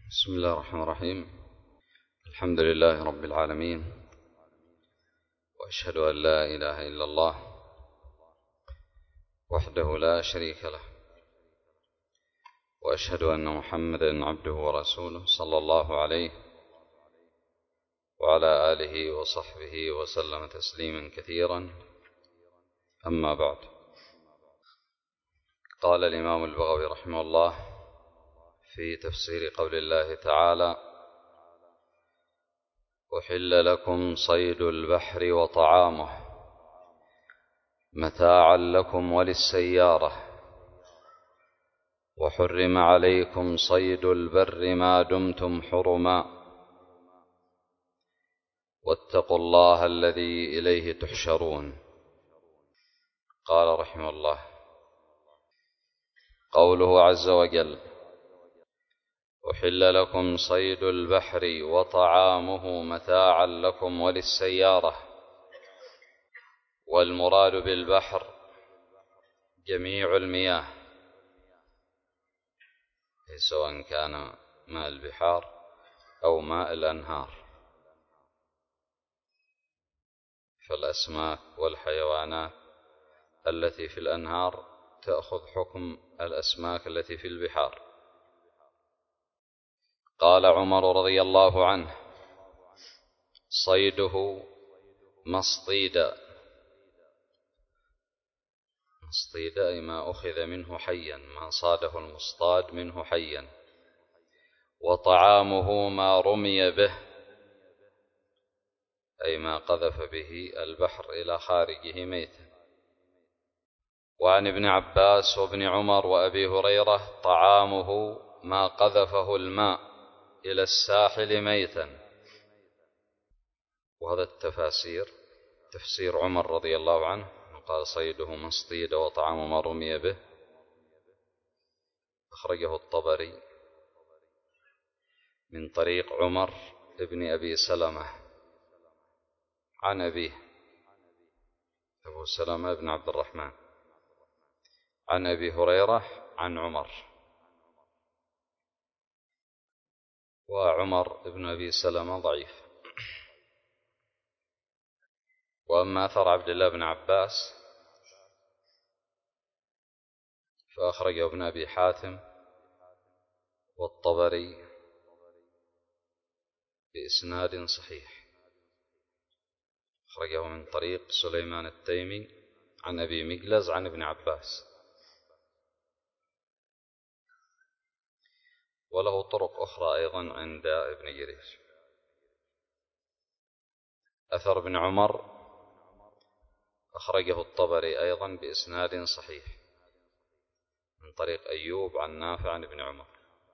بسم الله الرحمن الرحيم. الحمد لله رب العالمين، وأشهد أن لا إله إلا الله وحده لا شريك له، وأشهد أن محمدا عبده ورسوله صلى الله عليه وعلى آله وصحبه وسلم تسليما كثيرا. أما بعد، قال الإمام البغوي رحمه الله في تفسير قول الله تعالى: أحل لكم صيد البحر وطعامه متاعا لكم وللسيارة، وحرم عليكم صيد البر ما دمتم حرما، واتقوا الله الذي إليه تحشرون. قال رحمه الله: قوله عز وجل: أحل لكم صيد البحر وطعامه متاعا لكم وللسيارة. والمراد بالبحر جميع المياه، سواء كان ماء البحار أو ماء الأنهار، فالأسماك والحيوانات التي في الأنهار تأخذ حكم الأسماك التي في البحار. قال عمر رضي الله عنه: صيده مصطيدا. مصطيدا أي ما أخذ منه حيا، ما صاده المصطاد منه حيا. وطعامه ما رمي به، أي ما قذف به البحر إلى خارجه ميتا. وعن ابن عباس وابن عمر وأبي هريرة: طعامه ما قذفه الماء إلى الساحل ميتا. وهذا التفاسير تفسير عمر رضي الله عنه، قال: صيده مصطيد وطعامه ما رمي به، أخرجه الطبري من طريق عمر ابن أبي سلمة عن أبيه أبو سلمة بن عبد الرحمن عن أبي هريرة عن عمر. وعمر ابن أبي سلمة ضعيف. وأما أثر عبد الله بن عباس فأخرجه ابن أبي حاتم والطبري بإسناد صحيح، أخرجه من طريق سليمان التيمي عن أبي مجلز عن ابن عباس، وله طرق أخرى أيضا عند ابن جرير. أثر ابن عمر أخرجه الطبري أيضا بإسناد صحيح من طريق أيوب عن نافع عن ابن عمر.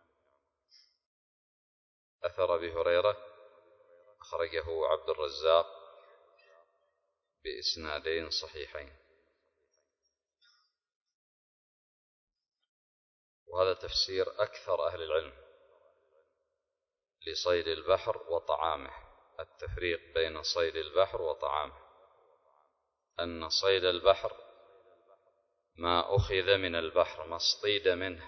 أثر أبي هريرة أخرجه عبد الرزاق بإسنادين صحيحين. وهذا تفسير أكثر أهل العلم لصيد البحر وطعامه، التفريق بين صيد البحر وطعامه، أن صيد البحر ما أخذ من البحر، ما اصطيد منه،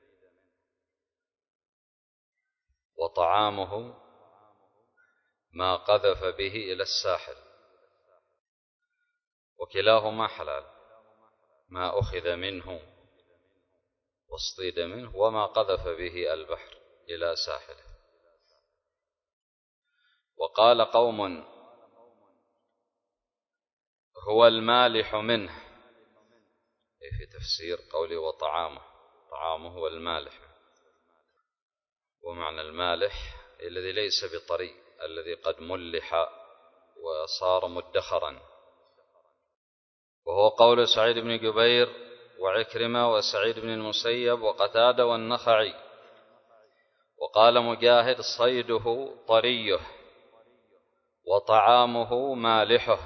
وطعامه ما قذف به إلى الساحل، وكلاهما حلال، ما أخذ منه واصطيد منه، وما قذف به البحر إلى ساحله. وقال قوم: هو المالح منه، في تفسير قوله وطعامه، طعامه هو المالح. ومعنى المالح الذي ليس بطري، الذي قد ملح وصار مدخرا، وهو قول سعيد بن جبير وعكرمة وسعيد بن المسيب وقتادة والنخعي. وقال مجاهد: صيده طريه وطعامه مالحه،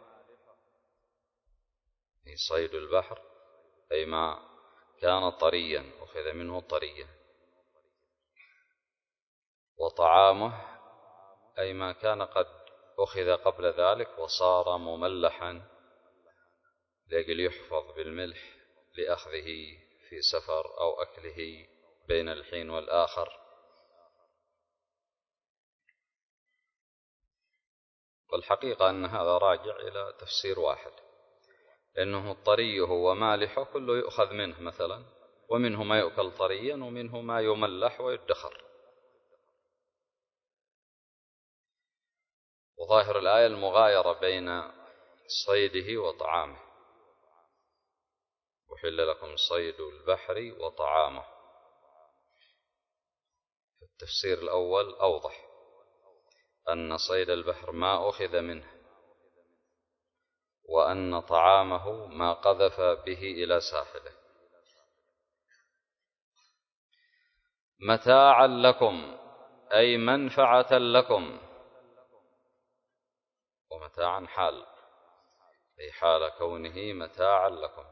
أي صيد البحر أي ما كان طريا، أخذ منه طريا. وطعامه أي ما كان قد أخذ قبل ذلك وصار مملحا لأجل يحفظ بالملح لأخذه في سفر أو أكله بين الحين والآخر. والحقيقة أن هذا راجع إلى تفسير واحد، لأنه طريه ومالحه كله يؤخذ منه مثلا، ومنه ما يؤكل طريا ومنه ما يملح ويدخر. وظاهر الآية المغايرة بين صيده وطعامه، أحل لكم صيد البحر وطعامه. التفسير الأول أوضح، أن صيد البحر ما أخذ منه، وأن طعامه ما قذف به إلى ساحله. متاعا لكم أي منفعة لكم، ومتاعا حال أي حال كونه متاعا لكم.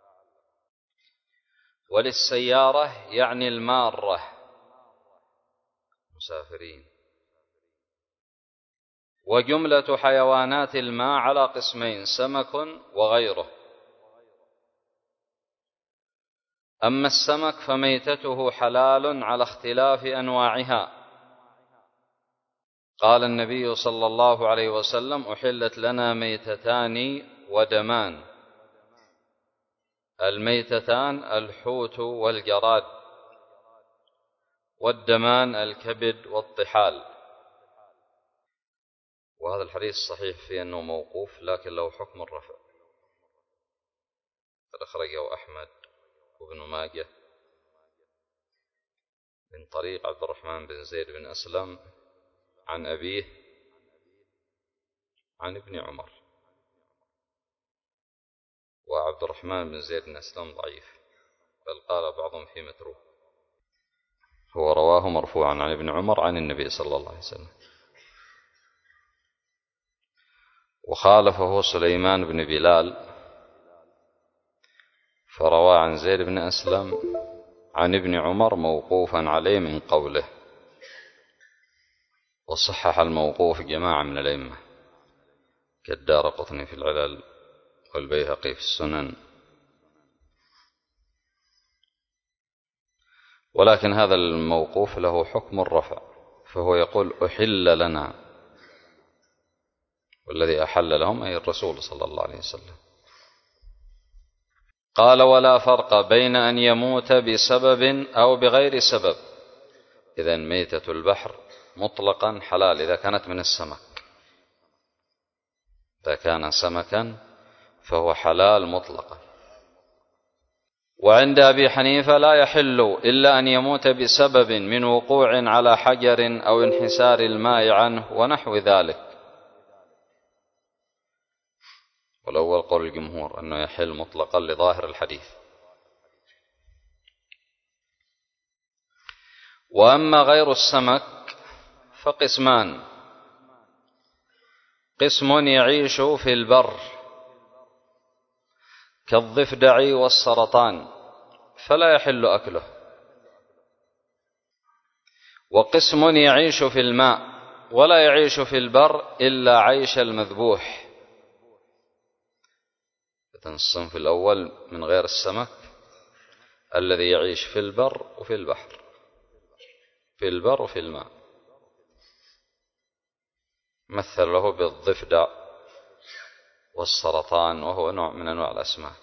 وللسيارة يعني المارة، مسافرين. وجملة حيوانات الماء على قسمين، سمك وغيره. أما السمك فميتته حلال على اختلاف أنواعها. قال النبي صلى الله عليه وسلم: أحلت لنا ميتتان ودمان. الميتتان الحوت والجراد، والدمان الكبد والطحال. وهذا الحديث صحيح في أنه موقوف، لكن له حكم الرفع. قد أخرجه أحمد وابن ماجه من طريق عبد الرحمن بن زيد بن أسلم عن أبيه عن ابن عمر. وعبد الرحمن بن زيد بن أسلم ضعيف، بل قال بعضهم في متروك. هو رواه مرفوعا عن ابن عمر عن النبي صلى الله عليه وسلم. وخالفه سليمان بن بلال فروى عن زيد بن أسلم عن ابن عمر موقوفا عليه من قوله. وصحح الموقوف جماعة من الأئمة كالدارقطني في العلل والبيهقي في السنن. ولكن هذا الموقوف له حكم الرفع، فهو يقول: أحل لنا، والذي أحل لهم أي الرسول صلى الله عليه وسلم. قال: ولا فرق بين أن يموت بسبب أو بغير سبب. إذن ميتة البحر مطلقا حلال إذا كانت من السمك. إذا كان سمكا فهو حلال مطلقا. وعند أبي حنيفة لا يحل إلا أن يموت بسبب من وقوع على حجر أو انحسار الماء عنه ونحو ذلك. والأول قول الجمهور أنه يحل مطلقا لظاهر الحديث. وأما غير السمك فقسمان: قسم يعيش في البر كالضفدع والسرطان فلا يحل أكله. وقسم يعيش في الماء ولا يعيش في البر إلا عيش المذبوح. الصنف الأول من غير السمك الذي يعيش في البر وفي البحر، في البر وفي الماء. مثل له بالضفدع والسرطان، وهو نوع من أنواع الأسماك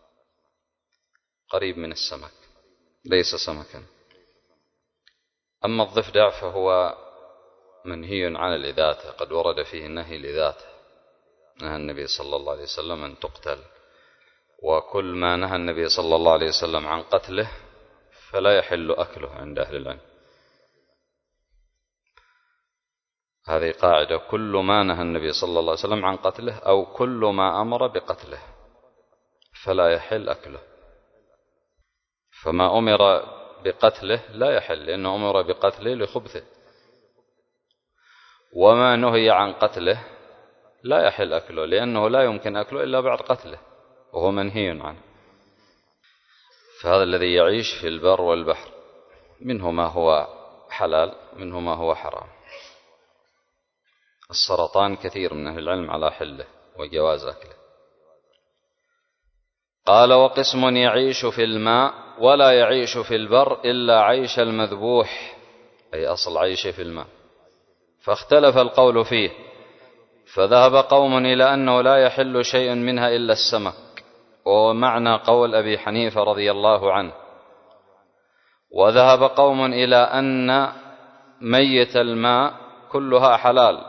قريب من السمك، ليس سمكا. أما الضفدع فهو منهي عن الإذاتة، قد ورد فيه النهي لذاته، نهى النبي صلى الله عليه وسلم أن تقتل. وكل ما نهى النبي صلى الله عليه وسلم عن قتله فلا يحل أكله عند أهل العلم. هذه قاعدة: كل ما نهى النبي صلى الله عليه وسلم عن قتله أو كل ما أمر بقتله فلا يحل أكله. فما أمر بقتله لا يحل، لأنه أمر بقتله لخبثه. وما نهي عن قتله لا يحل أكله، لأنه لا يمكن أكله إلا بعد قتله، وهو منهي عنه. فهذا الذي يعيش في البر والبحر منه ما هو حلال منه ما هو حرام. السرطان كثير من أهل العلم على حله وجواز أكله. قال: وقسم يعيش في الماء ولا يعيش في البر إلا عيش المذبوح، أي أصل عيشه في الماء، فاختلف القول فيه، فذهب قوم إلى أنه لا يحل شيء منها إلا السمك، ومعنى قول أبي حنيفة رضي الله عنه. وذهب قوم إلى أن ميت الماء كلها حلال،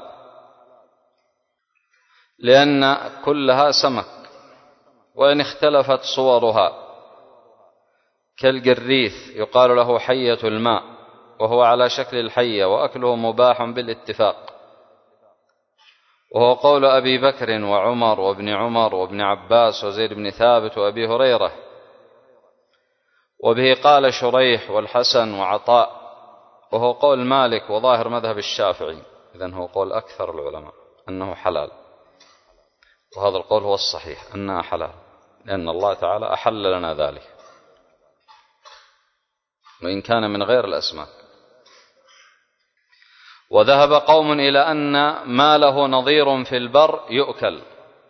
لأن كلها سمك، وإن اختلفت صورها، كالقريث يقال له حية الماء وهو على شكل الحية، وأكله مباح بالاتفاق، وهو قول أبي بكر وعمر وابن عمر وابن عباس وزيد بن ثابت وأبي هريرة، وبه قال شريح والحسن وعطاء، وهو قول مالك وظاهر مذهب الشافعي. إذن هو قول أكثر العلماء أنه حلال، وهذا القول هو الصحيح أنها حلال، لأن الله تعالى أحل لنا ذلك، وإن كان من غير الأسماك. وذهب قوم إلى أن ما له نظير في البر يؤكل،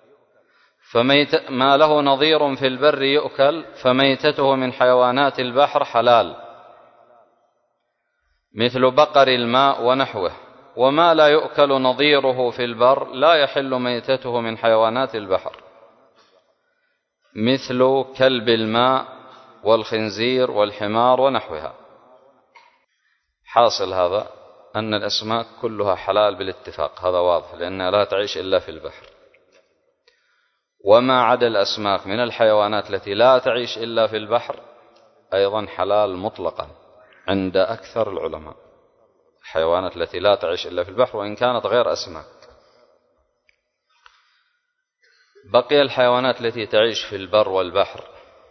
ما له نظير في البر يؤكل، فميتته من حيوانات البحر حلال، مثل بقر الماء ونحوه. وما لا يؤكل نظيره في البر لا يحل ميتته من حيوانات البحر، مثل كلب الماء والخنزير والحمار ونحوها. حاصل هذا أن الأسماك كلها حلال بالاتفاق، هذا واضح، لأنها لا تعيش إلا في البحر. وما عدا الأسماك من الحيوانات التي لا تعيش إلا في البحر أيضا حلال مطلقا عند أكثر العلماء، الحيوانات التي لا تعيش إلا في البحر وإن كانت غير أسماك. بقي الحيوانات التي تعيش في البر والبحر،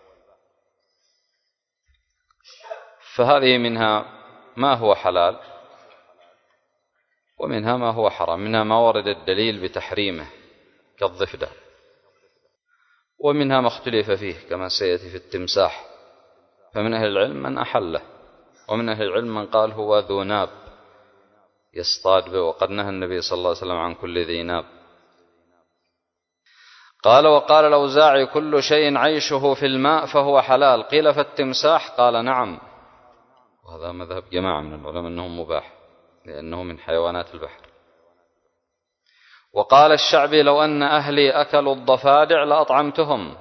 فهذه منها ما هو حلال ومنها ما هو حرام، منها ما ورد الدليل بتحريمه كالضفدع، ومنها ما اختلف فيه كما سيأتي في التمساح، فمن أهل العلم من أحله، ومن أهل العلم من قال هو ذو ناب يصطاد به، وقد نهى النبي صلى الله عليه وسلم عن كل ذي ناب. قال وقال الأوزاعي كل شيء عيشه في الماء فهو حلال. قيل فالتمساح؟ قال نعم، وهذا مذهب جماعة من العلماء أنه مباح لأنه من حيوانات البحر. وقال الشعبي لو أن أهلي أكلوا الضفادع لأطعمتهم.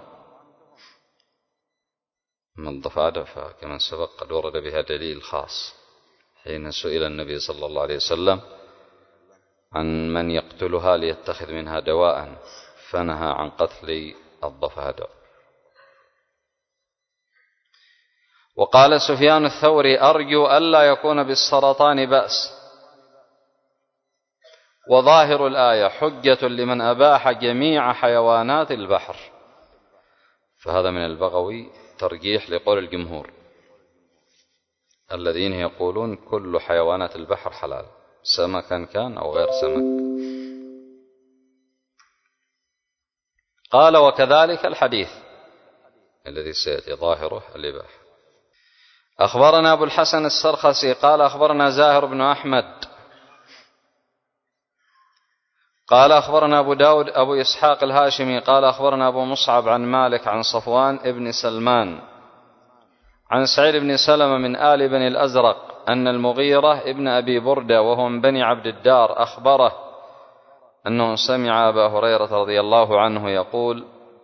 أما الضفادع فكما سبق قد ورد بها دليل خاص حين سئل النبي صلى الله عليه وسلم عن من يقتلها ليتخذ منها دواء، فنهى عن قتل الضفادع. وقال سفيان الثوري أرجو ألا يكون بالسرطان بأس، وظاهر الآية حجة لمن أباح جميع حيوانات البحر. فهذا من البغوي ترجيح لقول الجمهور الذين يقولون كل حيوانات البحر حلال، سمكا كان أو غير سمك. قال وكذلك الحديث الذي سيأتي ظاهره الإباحة. أخبرنا أبو الحسن السرخسي قال أخبرنا زاهر بن أحمد قال أخبرنا أبو داود أبو إسحاق الهاشمي قال أخبرنا أبو مصعب عن مالك عن صفوان ابن سلمان عن سعيد بن سلمة من آل بني الأزرق أن المغيرة ابن أبي بردة وهو من بني عبد الدار أخبره أنه سمع أبا هريرة رضي الله عنه يقول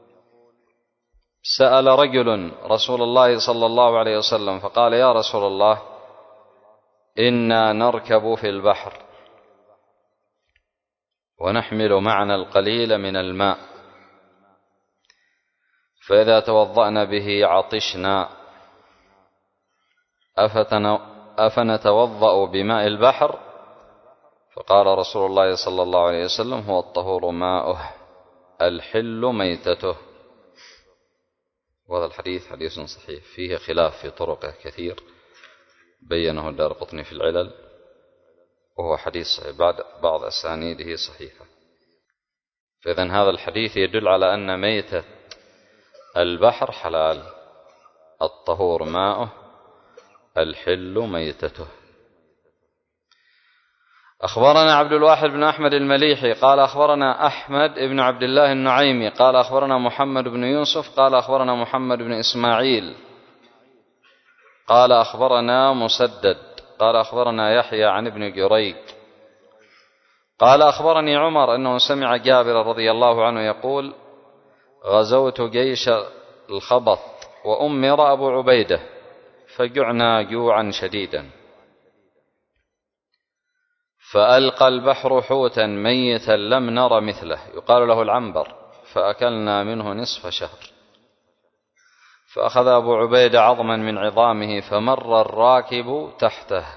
سأل رجل رسول الله صلى الله عليه وسلم فقال يا رسول الله إنا نركب في البحر ونحمل معنا القليل من الماء، فإذا توضأنا به عطشنا، أفنتوضأ بماء البحر؟ فقال رسول الله صلى الله عليه وسلم هو الطهور ماؤه الحل ميتته. وهذا الحديث حديث صحيح فيه خلاف في طرقه كثير بينه الدارقطني في العلل، وهو حديث صحيح بعض أسانيده صحيحة. فإذن هذا الحديث يدل على أن ميتة البحر حلال، الطهور ماؤه الحل ميتته. أخبرنا عبد الواحد بن أحمد المليحي قال أخبرنا أحمد بن عبد الله النعيمي قال أخبرنا محمد بن يوسف قال أخبرنا محمد بن إسماعيل قال أخبرنا مسدد قال أخبرنا يحيى عن ابن جريج قال أخبرني عمر أنه سمع جابر رضي الله عنه يقول: غزوت جيش الخبط وأمر أبو عبيدة فجعنا جوعا شديدا، فألقى البحر حوتا ميتا لم نر مثله يقال له العنبر، فأكلنا منه نصف شهر، فأخذ أبو عبيدة عظما من عظامه فمر الراكب تحته.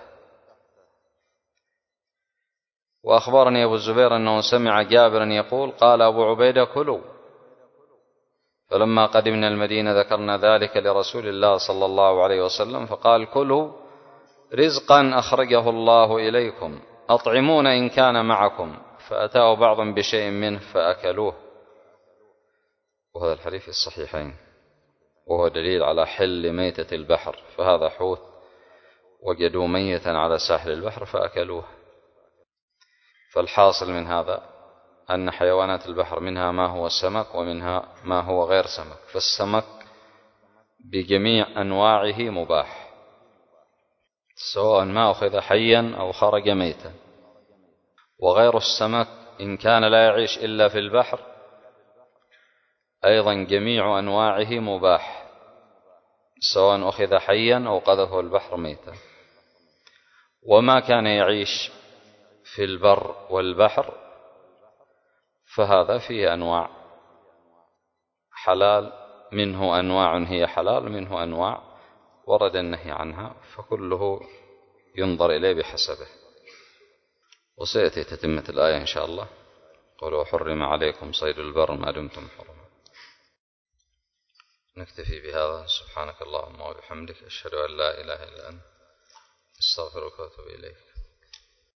وأخبرني أبو الزبير أنه سمع جابرا يقول: قال أبو عبيدة: كلوا. فلما قدمنا المدينة ذكرنا ذلك لرسول الله صلى الله عليه وسلم فقال: كلوا رزقا أخرجه الله إليكم، أطعمون إن كان معكم، فأتاه بعض بشيء منه فأكلوه. وهذا الحديث في الصحيحين، وهو دليل على حل ميتة البحر، فهذا حوت وجدوا ميتا على ساحل البحر فأكلوه. فالحاصل من هذا أن حيوانات البحر منها ما هو سمك ومنها ما هو غير سمك، فالسمك بجميع أنواعه مباح سواء ما أخذ حيا أو خرج ميتا، وغير السمك إن كان لا يعيش إلا في البحر أيضا جميع أنواعه مباح سواء أخذ حيا أو قذفه البحر ميتا. وما كان يعيش في البر والبحر فهذا فيه أنواع حلال، منه أنواع هي حلال، منه أنواع ورد النهي عنها، فكله ينظر إليه بحسبه. وسيأتي تتمة الآية إن شاء الله: قل حرم عليكم صيد البر ما دمتم حرما. نكتفي بهذا. سبحانك اللهم وبحمدك، أشهد أن لا إله إلا أنت، أستغفرك وأتوب إليك.